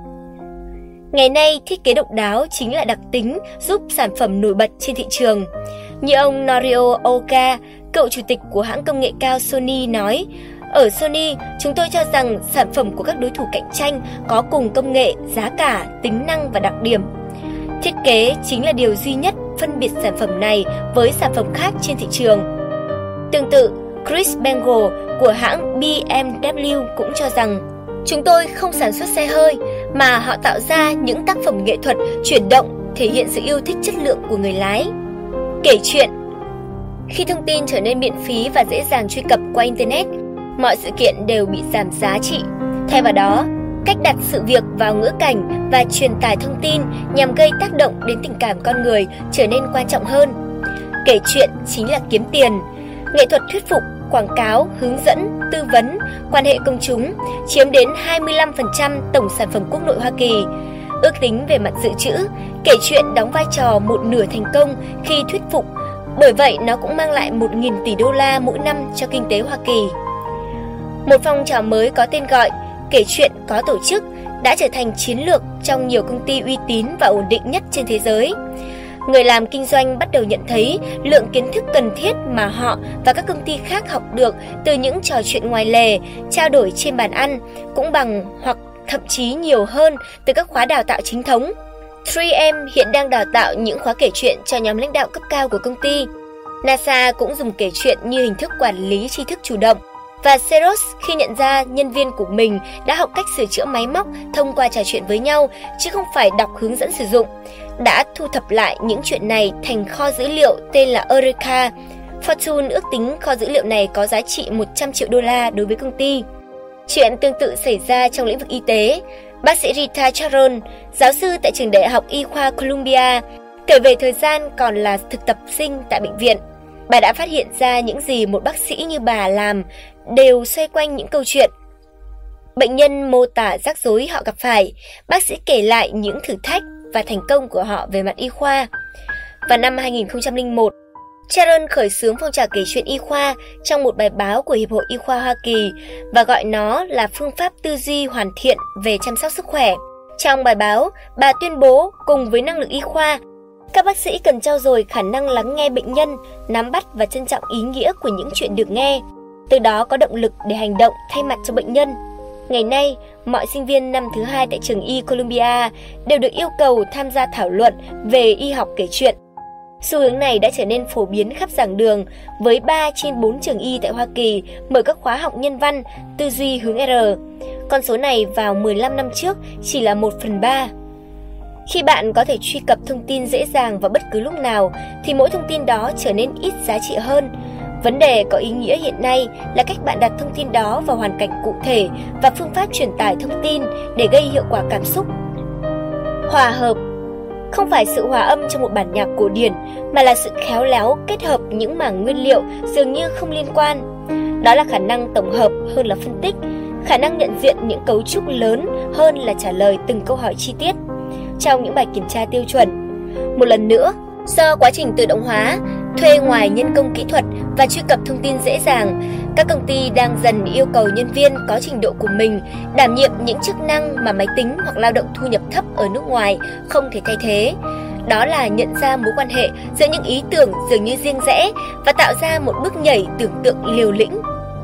Ngày nay, thiết kế độc đáo chính là đặc tính giúp sản phẩm nổi bật trên thị trường. Như ông Norio Oka, cựu chủ tịch của hãng công nghệ cao Sony nói, ở Sony, chúng tôi cho rằng sản phẩm của các đối thủ cạnh tranh có cùng công nghệ, giá cả, tính năng và đặc điểm. Thiết kế chính là điều duy nhất phân biệt sản phẩm này với sản phẩm khác trên thị trường. Tương tự, Chris Bengal của hãng bê em vê cũng cho rằng chúng tôi không sản xuất xe hơi mà họ tạo ra những tác phẩm nghệ thuật chuyển động thể hiện sự yêu thích chất lượng của người lái. Kể chuyện. Khi thông tin trở nên miễn phí và dễ dàng truy cập qua Internet, mọi sự kiện đều bị giảm giá trị. Thay vào đó, cách đặt sự việc vào ngữ cảnh và truyền tải thông tin nhằm gây tác động đến tình cảm con người trở nên quan trọng hơn. Kể chuyện chính là kiếm tiền. Nghệ thuật thuyết phục, quảng cáo, hướng dẫn, tư vấn, quan hệ công chúng chiếm đến hai mươi lăm phần trăm tổng sản phẩm quốc nội Hoa Kỳ. Ước tính về mặt dự trữ, kể chuyện đóng vai trò một nửa thành công khi thuyết phục, bởi vậy nó cũng mang lại một nghìn tỷ đô la mỗi năm cho kinh tế Hoa Kỳ. Một phong trào mới có tên gọi kể chuyện có tổ chức đã trở thành chiến lược trong nhiều công ty uy tín và ổn định nhất trên thế giới. Người làm kinh doanh bắt đầu nhận thấy lượng kiến thức cần thiết mà họ và các công ty khác học được từ những trò chuyện ngoài lề, trao đổi trên bàn ăn cũng bằng hoặc thậm chí nhiều hơn từ các khóa đào tạo chính thống. ba em hiện đang đào tạo những khóa kể chuyện cho nhóm lãnh đạo cấp cao của công ty. NASA cũng dùng kể chuyện như hình thức quản lý tri thức chủ động. Và Xerox khi nhận ra nhân viên của mình đã học cách sửa chữa máy móc thông qua trò chuyện với nhau, chứ không phải đọc hướng dẫn sử dụng, đã thu thập lại những chuyện này thành kho dữ liệu tên là Eureka. Fortune ước tính kho dữ liệu này có giá trị một trăm triệu đô la đối với công ty. Chuyện tương tự xảy ra trong lĩnh vực y tế. Bác sĩ Rita Charon, giáo sư tại trường đại học y khoa Columbia, kể về thời gian còn là thực tập sinh tại bệnh viện. Bà đã phát hiện ra những gì một bác sĩ như bà làm đều xoay quanh những câu chuyện. Bệnh nhân mô tả rắc rối họ gặp phải, bác sĩ kể lại những thử thách và thành công của họ về mặt y khoa. Vào năm hai nghìn không trăm lẻ một, Charon khởi xướng phong trào kể chuyện y khoa trong một bài báo của Hiệp hội Y khoa Hoa Kỳ và gọi nó là phương pháp tư duy hoàn thiện về chăm sóc sức khỏe. Trong bài báo, bà tuyên bố cùng với năng lực y khoa, các bác sĩ cần trau dồi khả năng lắng nghe bệnh nhân, nắm bắt và trân trọng ý nghĩa của những chuyện được nghe, từ đó có động lực để hành động thay mặt cho bệnh nhân. Ngày nay, mọi sinh viên năm thứ hai tại trường y Columbia đều được yêu cầu tham gia thảo luận về y học kể chuyện. Xu hướng này đã trở nên phổ biến khắp giảng đường, với ba trên bốn trường y tại Hoa Kỳ mở các khóa học nhân văn, tư duy hướng R. Con số này vào mười lăm năm trước chỉ là một phần ba. Khi bạn có thể truy cập thông tin dễ dàng vào bất cứ lúc nào, thì mỗi thông tin đó trở nên ít giá trị hơn. Vấn đề có ý nghĩa hiện nay là cách bạn đặt thông tin đó vào hoàn cảnh cụ thể và phương pháp truyền tải thông tin để gây hiệu quả cảm xúc. Hòa hợp không phải sự hòa âm trong một bản nhạc cổ điển, mà là sự khéo léo kết hợp những mảng nguyên liệu dường như không liên quan. Đó là khả năng tổng hợp hơn là phân tích, khả năng nhận diện những cấu trúc lớn hơn là trả lời từng câu hỏi chi tiết trong những bài kiểm tra tiêu chuẩn. Một lần nữa, do quá trình tự động hóa, thuê ngoài nhân công kỹ thuật và truy cập thông tin dễ dàng, các công ty đang dần yêu cầu nhân viên có trình độ của mình đảm nhiệm những chức năng mà máy tính hoặc lao động thu nhập thấp ở nước ngoài không thể thay thế. Đó là nhận ra mối quan hệ giữa những ý tưởng dường như riêng rẽ và tạo ra một bước nhảy tưởng tượng liều lĩnh.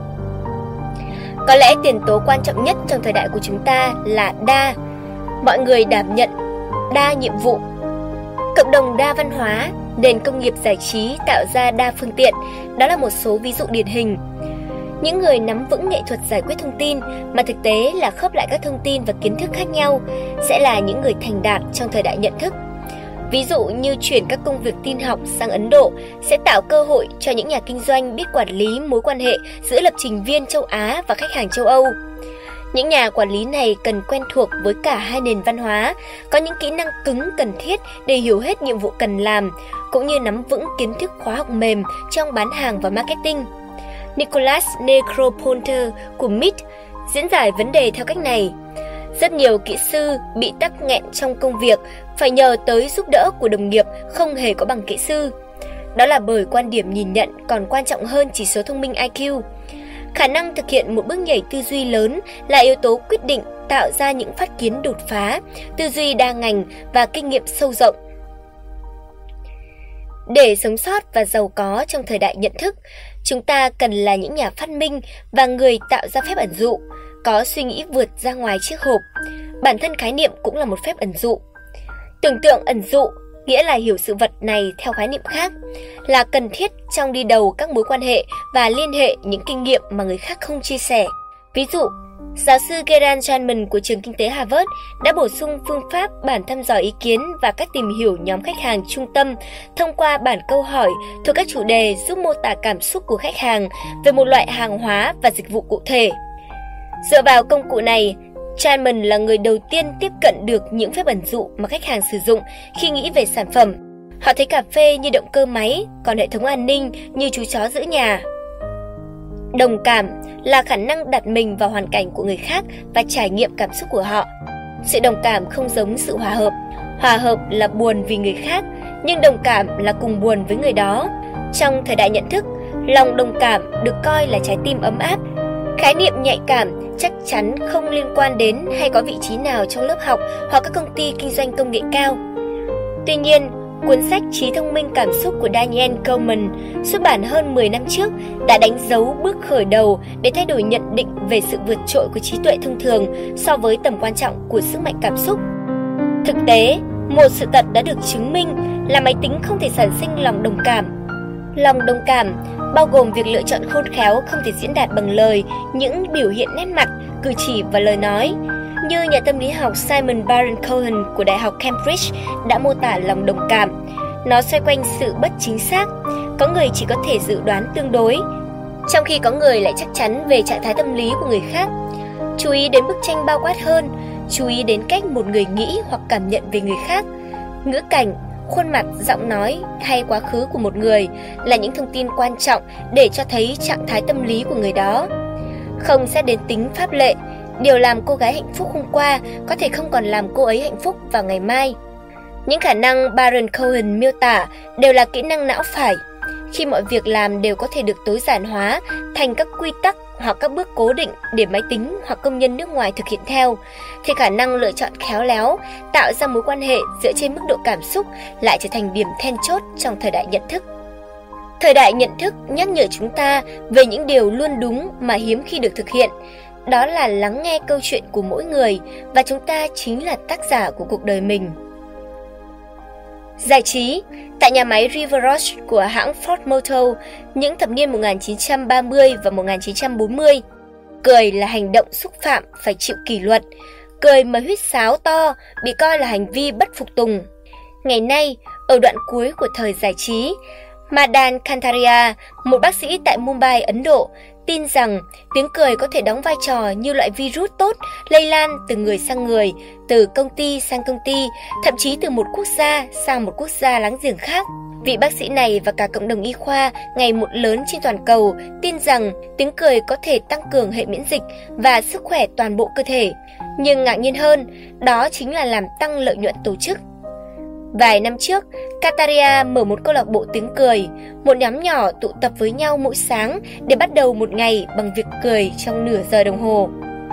Có lẽ tiền tố quan trọng nhất trong thời đại của chúng ta là đa. Mọi người đảm nhận đa nhiệm vụ. Cộng đồng đa văn hóa, nền công nghiệp giải trí tạo ra đa phương tiện, đó là một số ví dụ điển hình. Những người nắm vững nghệ thuật giải quyết thông tin, mà thực tế là khớp lại các thông tin và kiến thức khác nhau, sẽ là những người thành đạt trong thời đại nhận thức. Ví dụ như chuyển các công việc tin học sang Ấn Độ sẽ tạo cơ hội cho những nhà kinh doanh biết quản lý mối quan hệ giữa lập trình viên châu Á và khách hàng châu Âu. Những nhà quản lý này cần quen thuộc với cả hai nền văn hóa, có những kỹ năng cứng cần thiết để hiểu hết nhiệm vụ cần làm, cũng như nắm vững kiến thức khóa học mềm trong bán hàng và marketing. Nicholas Negroponte của em i tê diễn giải vấn đề theo cách này. Rất nhiều kỹ sư bị tắc nghẹn trong công việc phải nhờ tới giúp đỡ của đồng nghiệp không hề có bằng kỹ sư. Đó là bởi quan điểm nhìn nhận còn quan trọng hơn chỉ số thông minh I Q. Khả năng thực hiện một bước nhảy tư duy lớn là yếu tố quyết định tạo ra những phát kiến đột phá, tư duy đa ngành và kinh nghiệm sâu rộng. Để sống sót và giàu có trong thời đại nhận thức, chúng ta cần là những nhà phát minh và người tạo ra phép ẩn dụ, có suy nghĩ vượt ra ngoài chiếc hộp. Bản thân khái niệm cũng là một phép ẩn dụ. Tưởng tượng ẩn dụ nghĩa là hiểu sự vật này theo khái niệm khác, là cần thiết trong đi đầu các mối quan hệ và liên hệ những kinh nghiệm mà người khác không chia sẻ. Ví dụ, giáo sư Gerald Janman của trường kinh tế Harvard đã bổ sung phương pháp bản thăm dò ý kiến và cách tìm hiểu nhóm khách hàng trung tâm thông qua bản câu hỏi thuộc các chủ đề giúp mô tả cảm xúc của khách hàng về một loại hàng hóa và dịch vụ cụ thể. Dựa vào công cụ này, Janman là người đầu tiên tiếp cận được những phép ẩn dụ mà khách hàng sử dụng khi nghĩ về sản phẩm. Họ thấy cà phê như động cơ máy, còn hệ thống an ninh như chú chó giữ nhà. Đồng cảm là khả năng đặt mình vào hoàn cảnh của người khác và trải nghiệm cảm xúc của họ. Sự đồng cảm không giống sự hòa hợp. Hòa hợp là buồn vì người khác, nhưng đồng cảm là cùng buồn với người đó. Trong thời đại nhận thức, lòng đồng cảm được coi là trái tim ấm áp. Khái niệm nhạy cảm chắc chắn không liên quan đến hay có vị trí nào trong lớp học hoặc các công ty kinh doanh công nghệ cao. Tuy nhiên, cuốn sách Trí thông minh cảm xúc của Daniel Goleman xuất bản hơn mười năm trước đã đánh dấu bước khởi đầu để thay đổi nhận định về sự vượt trội của trí tuệ thông thường so với tầm quan trọng của sức mạnh cảm xúc. Thực tế, một sự thật đã được chứng minh là máy tính không thể sản sinh lòng đồng cảm. Lòng đồng cảm bao gồm việc lựa chọn khôn khéo không thể diễn đạt bằng lời những biểu hiện nét mặt, cử chỉ và lời nói. Như nhà tâm lý học Simon Baron Cohen của Đại học Cambridge đã mô tả lòng đồng cảm, nó xoay quanh sự bất chính xác, có người chỉ có thể dự đoán tương đối, trong khi có người lại chắc chắn về trạng thái tâm lý của người khác. Chú ý đến bức tranh bao quát hơn, chú ý đến cách một người nghĩ hoặc cảm nhận về người khác. Ngữ cảnh, khuôn mặt, giọng nói hay quá khứ của một người là những thông tin quan trọng để cho thấy trạng thái tâm lý của người đó. Không xét đến tính pháp lệ, điều làm cô gái hạnh phúc hôm qua có thể không còn làm cô ấy hạnh phúc vào ngày mai. Những khả năng Baron Cohen miêu tả đều là kỹ năng não phải. Khi mọi việc làm đều có thể được tối giản hóa thành các quy tắc hoặc các bước cố định để máy tính hoặc công nhân nước ngoài thực hiện theo, thì khả năng lựa chọn khéo léo, tạo ra mối quan hệ dựa trên mức độ cảm xúc lại trở thành điểm then chốt trong thời đại nhận thức. Thời đại nhận thức nhắc nhở chúng ta về những điều luôn đúng mà hiếm khi được thực hiện. Đó là lắng nghe câu chuyện của mỗi người và chúng ta chính là tác giả của cuộc đời mình. Giải trí. Tại nhà máy River Road của hãng Ford Motor những thập niên một nghìn chín trăm ba mươi và một nghìn chín trăm bốn mươi, cười là hành động xúc phạm phải chịu kỷ luật. Cười mà huýt sáo to bị coi là hành vi bất phục tùng. Ngày nay, ở đoạn cuối của thời giải trí, Madan Kantaria, một bác sĩ tại Mumbai, Ấn Độ, tin rằng tiếng cười có thể đóng vai trò như loại virus tốt lây lan từ người sang người, từ công ty sang công ty, thậm chí từ một quốc gia sang một quốc gia láng giềng khác. Vị bác sĩ này và cả cộng đồng y khoa ngày một lớn trên toàn cầu tin rằng tiếng cười có thể tăng cường hệ miễn dịch và sức khỏe toàn bộ cơ thể. Nhưng ngạc nhiên hơn, đó chính là làm tăng lợi nhuận tổ chức. Vài năm trước, Kataria mở một câu lạc bộ tiếng cười, một nhóm nhỏ tụ tập với nhau mỗi sáng để bắt đầu một ngày bằng việc cười trong nửa giờ đồng hồ.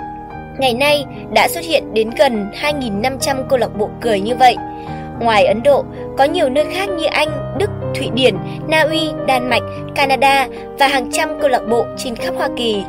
Ngày nay đã xuất hiện đến gần hai nghìn năm trăm câu lạc bộ cười như vậy. Ngoài Ấn Độ, có nhiều nơi khác như Anh, Đức, Thụy Điển, Na Uy, Đan Mạch, Canada và hàng trăm câu lạc bộ trên khắp Hoa Kỳ.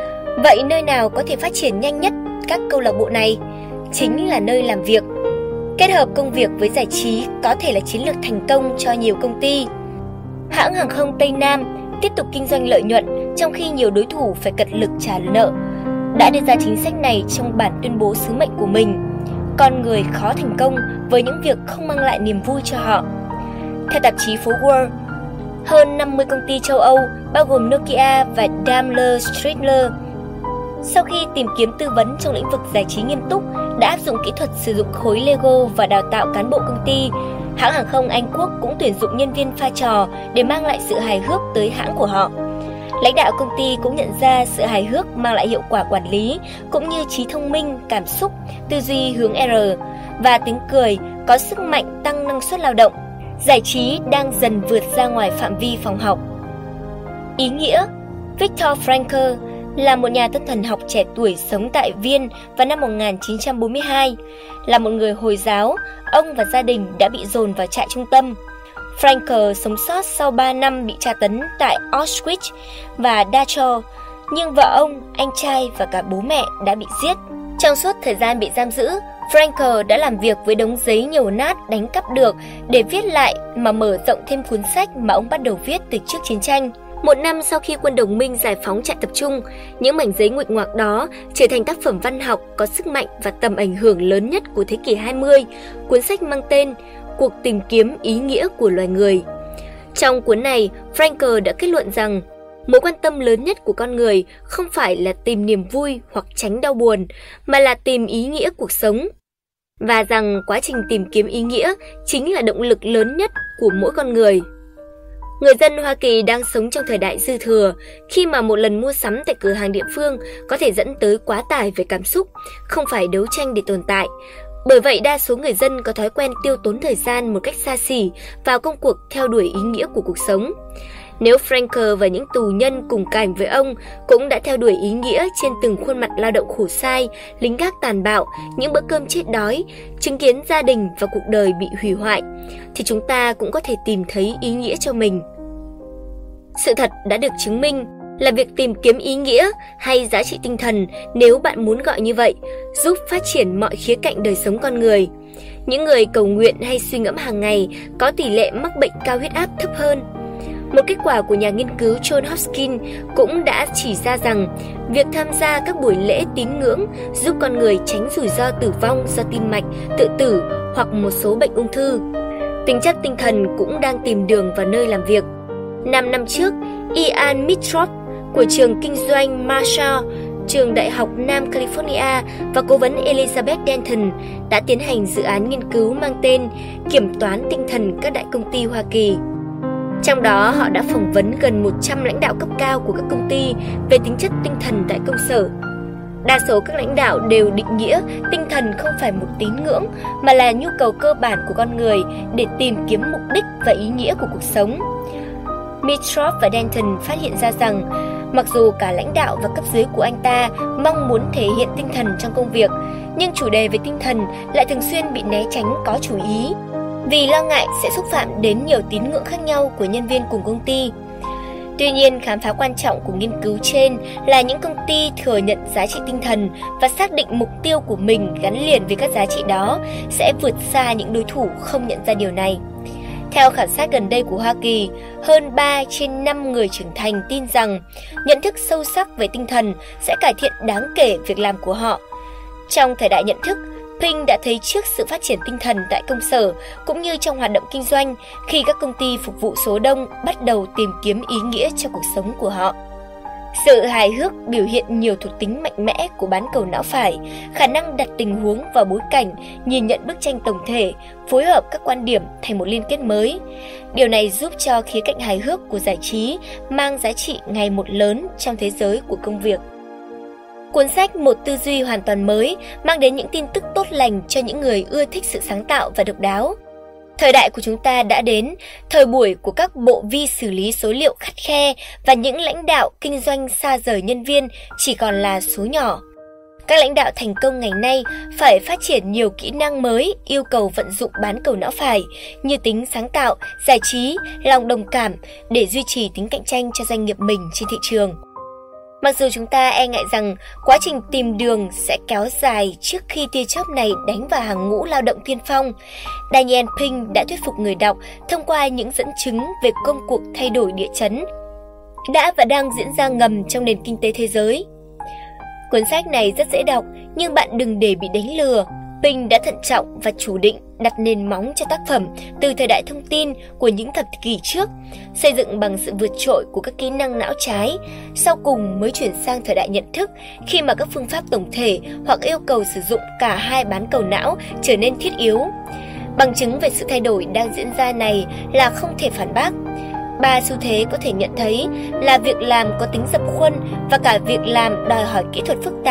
Vậy nơi nào có thể phát triển nhanh nhất các câu lạc bộ này? Chính là nơi làm việc. Kết hợp công việc với giải trí có thể là chiến lược thành công cho nhiều công ty. Hãng hàng không Tây Nam tiếp tục kinh doanh lợi nhuận trong khi nhiều đối thủ phải cật lực trả nợ, đã đưa ra chính sách này trong bản tuyên bố sứ mệnh của mình. Con người khó thành công với những việc không mang lại niềm vui cho họ. Theo tạp chí phố World, hơn năm mươi công ty châu Âu, bao gồm Nokia và Daimler Chrysler, sau khi tìm kiếm tư vấn trong lĩnh vực giải trí nghiêm túc, đã áp dụng kỹ thuật sử dụng khối Lego và đào tạo cán bộ công ty. Hãng hàng không Anh Quốc cũng tuyển dụng nhân viên pha trò để mang lại sự hài hước tới hãng của họ. Lãnh đạo công ty cũng nhận ra sự hài hước mang lại hiệu quả quản lý, cũng như trí thông minh, cảm xúc, tư duy hướng R, và tiếng cười có sức mạnh tăng năng suất lao động. Giải trí đang dần vượt ra ngoài phạm vi phòng học. Ý nghĩa: Viktor Frankl là một nhà tâm thần học trẻ tuổi sống tại Viên vào năm một nghìn chín trăm bốn mươi hai. Là một người Hồi giáo, ông và gia đình đã bị dồn vào trại trung tâm. Frankl sống sót sau ba năm bị tra tấn tại Auschwitz và Dachau, nhưng vợ ông, anh trai và cả bố mẹ đã bị giết. Trong suốt thời gian bị giam giữ, Frankl đã làm việc với đống giấy nhầu nát đánh cắp được để viết lại mà mở rộng thêm cuốn sách mà ông bắt đầu viết từ trước chiến tranh. Một năm sau khi quân đồng minh giải phóng trại tập trung, những mảnh giấy nguệch ngoạc đó trở thành tác phẩm văn học có sức mạnh và tầm ảnh hưởng lớn nhất của thế kỷ hai mươi, cuốn sách mang tên Cuộc tìm kiếm ý nghĩa của loài người. Trong cuốn này, Frankl đã kết luận rằng mối quan tâm lớn nhất của con người không phải là tìm niềm vui hoặc tránh đau buồn, mà là tìm ý nghĩa cuộc sống. Và rằng quá trình tìm kiếm ý nghĩa chính là động lực lớn nhất của mỗi con người. Người dân Hoa Kỳ đang sống trong thời đại dư thừa, khi mà một lần mua sắm tại cửa hàng địa phương có thể dẫn tới quá tải về cảm xúc, không phải đấu tranh để tồn tại. Bởi vậy, đa số người dân có thói quen tiêu tốn thời gian một cách xa xỉ vào công cuộc theo đuổi ý nghĩa của cuộc sống. Nếu Frankl và những tù nhân cùng cảnh với ông cũng đã theo đuổi ý nghĩa trên từng khuôn mặt lao động khổ sai, lính gác tàn bạo, những bữa cơm chết đói, chứng kiến gia đình và cuộc đời bị hủy hoại, thì chúng ta cũng có thể tìm thấy ý nghĩa cho mình. Sự thật đã được chứng minh là việc tìm kiếm ý nghĩa hay giá trị tinh thần, nếu bạn muốn gọi như vậy, giúp phát triển mọi khía cạnh đời sống con người. Những người cầu nguyện hay suy ngẫm hàng ngày có tỷ lệ mắc bệnh cao huyết áp thấp hơn. Một kết quả của nhà nghiên cứu John Hopkins cũng đã chỉ ra rằng việc tham gia các buổi lễ tín ngưỡng giúp con người tránh rủi ro tử vong do tim mạch, tự tử hoặc một số bệnh ung thư. Tính chất tinh thần cũng đang tìm đường vào nơi làm việc. Năm năm trước, Ian Mitrov của trường kinh doanh Marshall, trường Đại học Nam California và cố vấn Elizabeth Denton đã tiến hành dự án nghiên cứu mang tên Kiểm toán tinh thần các đại công ty Hoa Kỳ. Trong đó, họ đã phỏng vấn gần một trăm lãnh đạo cấp cao của các công ty về tính chất tinh thần tại công sở. Đa số các lãnh đạo đều định nghĩa tinh thần không phải một tín ngưỡng, mà là nhu cầu cơ bản của con người để tìm kiếm mục đích và ý nghĩa của cuộc sống. Mitrov và Denton phát hiện ra rằng, mặc dù cả lãnh đạo và cấp dưới của anh ta mong muốn thể hiện tinh thần trong công việc, nhưng chủ đề về tinh thần lại thường xuyên bị né tránh có chủ ý, vì lo ngại sẽ xúc phạm đến nhiều tín ngưỡng khác nhau của nhân viên cùng công ty. Tuy nhiên, khám phá quan trọng của nghiên cứu trên là những công ty thừa nhận giá trị tinh thần và xác định mục tiêu của mình gắn liền với các giá trị đó sẽ vượt xa những đối thủ không nhận ra điều này. Theo khảo sát gần đây của Hoa Kỳ, hơn ba trên năm người trưởng thành tin rằng nhận thức sâu sắc về tinh thần sẽ cải thiện đáng kể việc làm của họ. Trong thời đại nhận thức, Pink đã thấy trước sự phát triển tinh thần tại công sở cũng như trong hoạt động kinh doanh khi các công ty phục vụ số đông bắt đầu tìm kiếm ý nghĩa cho cuộc sống của họ. Sự hài hước biểu hiện nhiều thuộc tính mạnh mẽ của bán cầu não phải, khả năng đặt tình huống vào bối cảnh, nhìn nhận bức tranh tổng thể, phối hợp các quan điểm thành một liên kết mới. Điều này giúp cho khía cạnh hài hước của giải trí mang giá trị ngày một lớn trong thế giới của công việc. Cuốn sách Một tư duy hoàn toàn mới mang đến những tin tức tốt lành cho những người ưa thích sự sáng tạo và độc đáo. Thời đại của chúng ta đã đến, thời buổi của các bộ vi xử lý số liệu khắt khe và những lãnh đạo kinh doanh xa rời nhân viên chỉ còn là số nhỏ. Các lãnh đạo thành công ngày nay phải phát triển nhiều kỹ năng mới yêu cầu vận dụng bán cầu não phải như tính sáng tạo, giải trí, lòng đồng cảm để duy trì tính cạnh tranh cho doanh nghiệp mình trên thị trường. Mặc dù chúng ta e ngại rằng quá trình tìm đường sẽ kéo dài trước khi tia chớp này đánh vào hàng ngũ lao động tiên phong, Daniel Pink đã thuyết phục người đọc thông qua những dẫn chứng về công cuộc thay đổi địa chấn đã và đang diễn ra ngầm trong nền kinh tế thế giới. Cuốn sách này rất dễ đọc, nhưng bạn đừng để bị đánh lừa. Pink đã thận trọng và chủ định đặt nền móng cho tác phẩm từ thời đại thông tin của những thập kỷ trước, xây dựng bằng sự vượt trội của các kỹ năng não trái, sau cùng mới chuyển sang thời đại nhận thức khi mà các phương pháp tổng thể hoặc yêu cầu sử dụng cả hai bán cầu não trở nên thiết yếu. Bằng chứng về sự thay đổi đang diễn ra này là không thể phản bác. Ba xu thế có thể nhận thấy là việc làm có tính dập khuôn và cả việc làm đòi hỏi kỹ thuật phức tạp,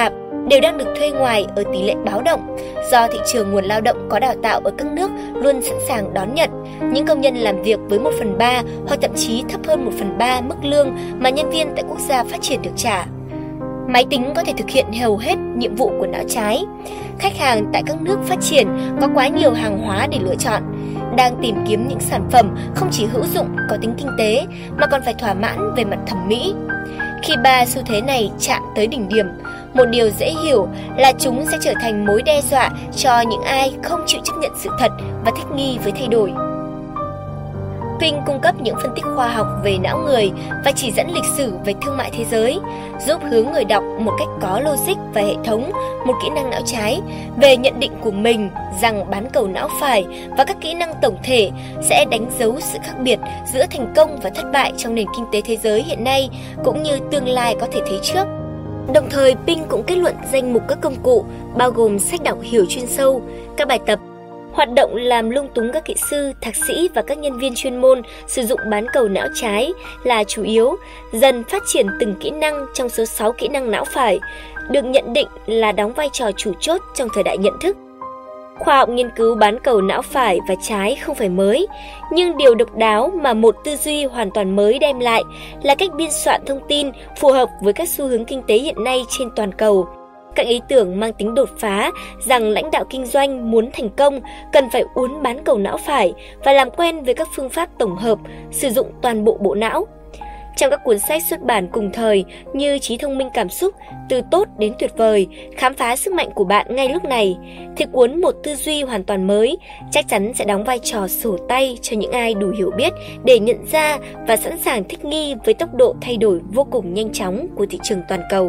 đều đang được thuê ngoài ở tỷ lệ báo động, do thị trường nguồn lao động có đào tạo ở các nước luôn sẵn sàng đón nhận những công nhân làm việc với một phần ba hoặc thậm chí thấp hơn một phần ba mức lương mà nhân viên tại quốc gia phát triển được trả. Máy tính có thể thực hiện hầu hết nhiệm vụ của não trái. Khách hàng tại các nước phát triển có quá nhiều hàng hóa để lựa chọn, đang tìm kiếm những sản phẩm không chỉ hữu dụng có tính kinh tế mà còn phải thỏa mãn về mặt thẩm mỹ. Khi ba xu thế này chạm tới đỉnh điểm, một điều dễ hiểu là chúng sẽ trở thành mối đe dọa cho những ai không chịu chấp nhận sự thật và thích nghi với thay đổi. Ping cung cấp những phân tích khoa học về não người và chỉ dẫn lịch sử về thương mại thế giới, giúp hướng người đọc một cách có logic và hệ thống một kỹ năng não trái về nhận định của mình rằng bán cầu não phải và các kỹ năng tổng thể sẽ đánh dấu sự khác biệt giữa thành công và thất bại trong nền kinh tế thế giới hiện nay cũng như tương lai có thể thấy trước. Đồng thời, Ping cũng kết luận danh mục các công cụ bao gồm sách đọc hiểu chuyên sâu, các bài tập, hoạt động làm lung túng các kỹ sư, thạc sĩ và các nhân viên chuyên môn sử dụng bán cầu não trái là chủ yếu, dần phát triển từng kỹ năng trong số sáu kỹ năng não phải, được nhận định là đóng vai trò chủ chốt trong thời đại nhận thức. Khoa học nghiên cứu bán cầu não phải và trái không phải mới, nhưng điều độc đáo mà một tư duy hoàn toàn mới đem lại là cách biên soạn thông tin phù hợp với các xu hướng kinh tế hiện nay trên toàn cầu. Các ý tưởng mang tính đột phá rằng lãnh đạo kinh doanh muốn thành công cần phải uốn bán cầu não phải và làm quen với các phương pháp tổng hợp, sử dụng toàn bộ bộ não. Trong các cuốn sách xuất bản cùng thời như Trí thông minh cảm xúc, từ tốt đến tuyệt vời, khám phá sức mạnh của bạn ngay lúc này, thì cuốn Một tư duy hoàn toàn mới chắc chắn sẽ đóng vai trò sổ tay cho những ai đủ hiểu biết để nhận ra và sẵn sàng thích nghi với tốc độ thay đổi vô cùng nhanh chóng của thị trường toàn cầu.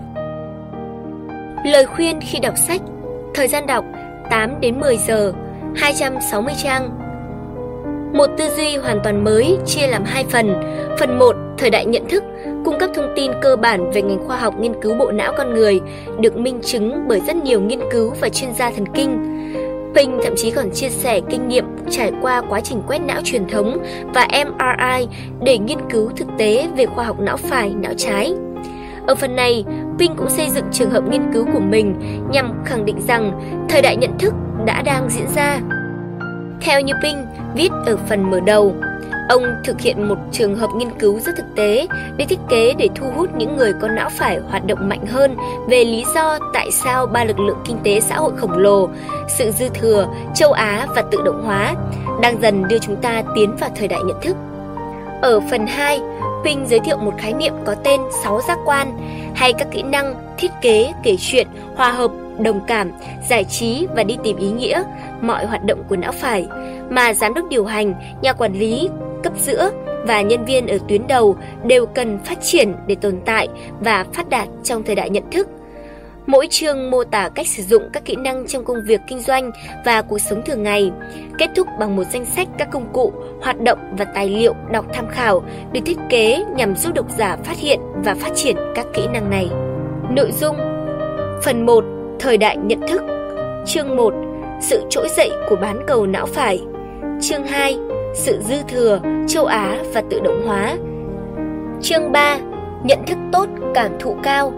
Lời khuyên khi đọc sách. Thời gian đọc tám đến mười giờ, hai trăm sáu mươi trang. Một tư duy hoàn toàn mới chia làm hai phần. Phần một, thời đại nhận thức, cung cấp thông tin cơ bản về ngành khoa học nghiên cứu bộ não con người, được minh chứng bởi rất nhiều nghiên cứu và chuyên gia thần kinh. Ping thậm chí còn chia sẻ kinh nghiệm trải qua quá trình quét não truyền thống và em rờ i để nghiên cứu thực tế về khoa học não phải, não trái. Ở phần này, Ping cũng xây dựng trường hợp nghiên cứu của mình nhằm khẳng định rằng thời đại nhận thức đã đang diễn ra. Theo như Ping viết ở phần mở đầu, ông thực hiện một trường hợp nghiên cứu rất thực tế để thiết kế để thu hút những người có não phải hoạt động mạnh hơn về lý do tại sao ba lực lượng kinh tế xã hội khổng lồ, sự dư thừa, châu Á và tự động hóa đang dần đưa chúng ta tiến vào thời đại nhận thức. Ở phần hai, Ping giới thiệu một khái niệm có tên sáu giác quan, hay các kỹ năng thiết kế, kể chuyện, hòa hợp, đồng cảm, giải trí và đi tìm ý nghĩa, mọi hoạt động của não phải, mà giám đốc điều hành, nhà quản lý, cấp giữa và nhân viên ở tuyến đầu đều cần phát triển để tồn tại và phát đạt trong thời đại nhận thức. Mỗi chương mô tả cách sử dụng các kỹ năng trong công việc kinh doanh và cuộc sống thường ngày, kết thúc bằng một danh sách các công cụ, hoạt động và tài liệu đọc tham khảo được thiết kế nhằm giúp độc giả phát hiện và phát triển các kỹ năng này. Nội dung. Phần một. Thời đại nhận thức. Chương một. Sự trỗi dậy của bán cầu não phải. Chương hai. Sự dư thừa, châu Á và tự động hóa. Chương ba. Nhận thức tốt, cảm thụ cao.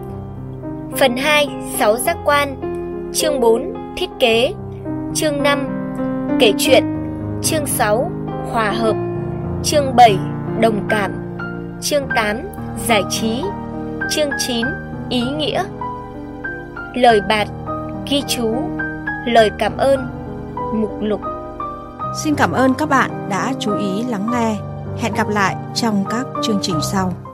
Phần hai. sáu giác quan. Chương bốn. Thiết kế. Chương năm. Kể chuyện. Chương sáu. Hòa hợp. Chương bảy. Đồng cảm. Chương tám. Giải trí. Chương chín. Ý nghĩa. Lời bạt, ghi chú, lời cảm ơn, mục lục. Xin cảm ơn các bạn đã chú ý lắng nghe. Hẹn gặp lại trong các chương trình sau.